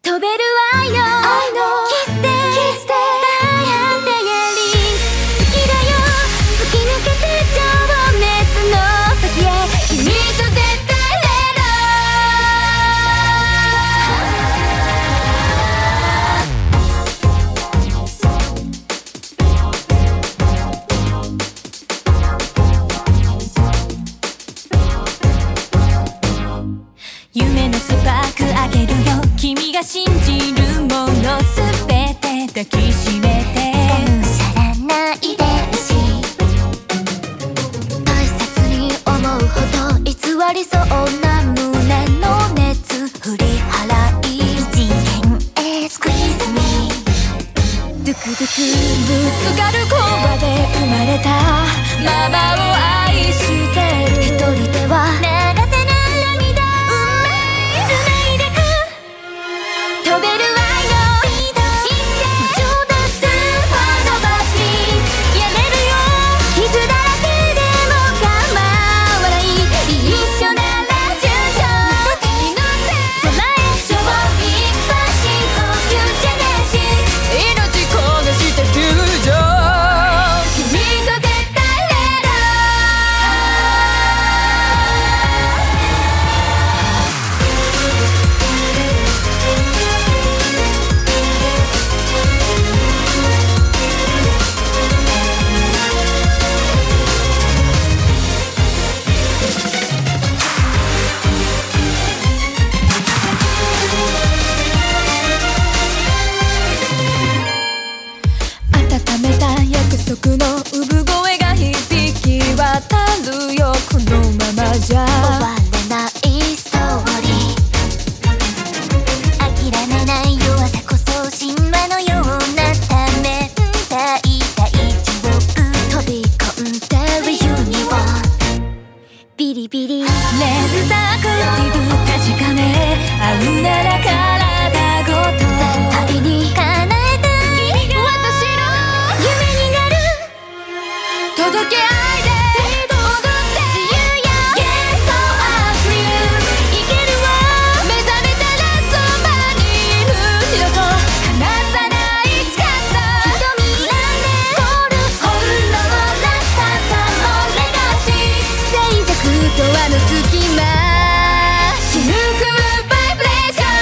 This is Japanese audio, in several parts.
飛べる愛のキスで最果てリンク好きだよ突き抜けて情熱の先へ君と絶対夢のスパークあげるよ君が信じるものすべて抱きしめてがむしゃらないでるし大切に思うほど偽りそうな胸の熱振り払い異次元へスクイーズミードゥクドゥクぶつかる言葉で生まれたママを愛してる一人では流せない涙飛べる愛のスピード超ダンスファのバッティやれるよ傷だらけでも構わない一緒なら順調に乗って空へ超一発深呼吸ジェネシス命こなしてフュージョン君と絶対レラ温めた約束の産声が響き渡るよこのままじゃ終われないストーリー諦めない弱さこそ神話のようなため大丈夫飛び込んでるユニオンビリビリレールサークティブ確かめ合うなら体ごと絶対に叶えたい私の夢になる届け愛で踊って自由よ Yes so I'm free いけるわ目覚めたらそばにいる二度と離さない誓った瞳なんで凍る本能らしさかもレガシー静寂とあの隙間シルクバイブレーション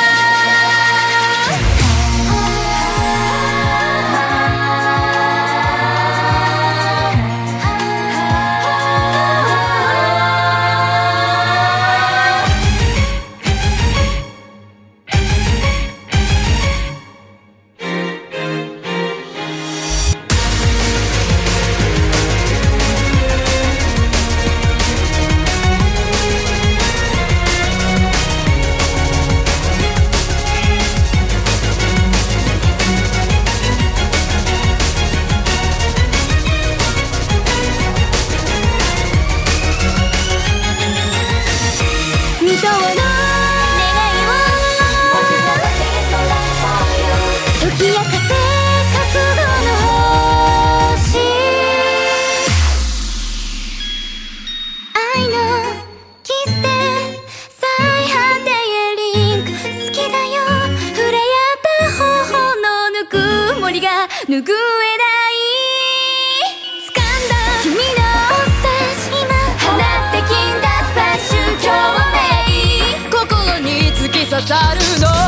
未踏の願いを解き明かせ覚悟の星愛のキスで最果てへリンク好きだよ触れ合った頬のぬくもりが拭えない掴んだ君の差し今放ってきたスプラッシュ共鳴心に突き刺さるの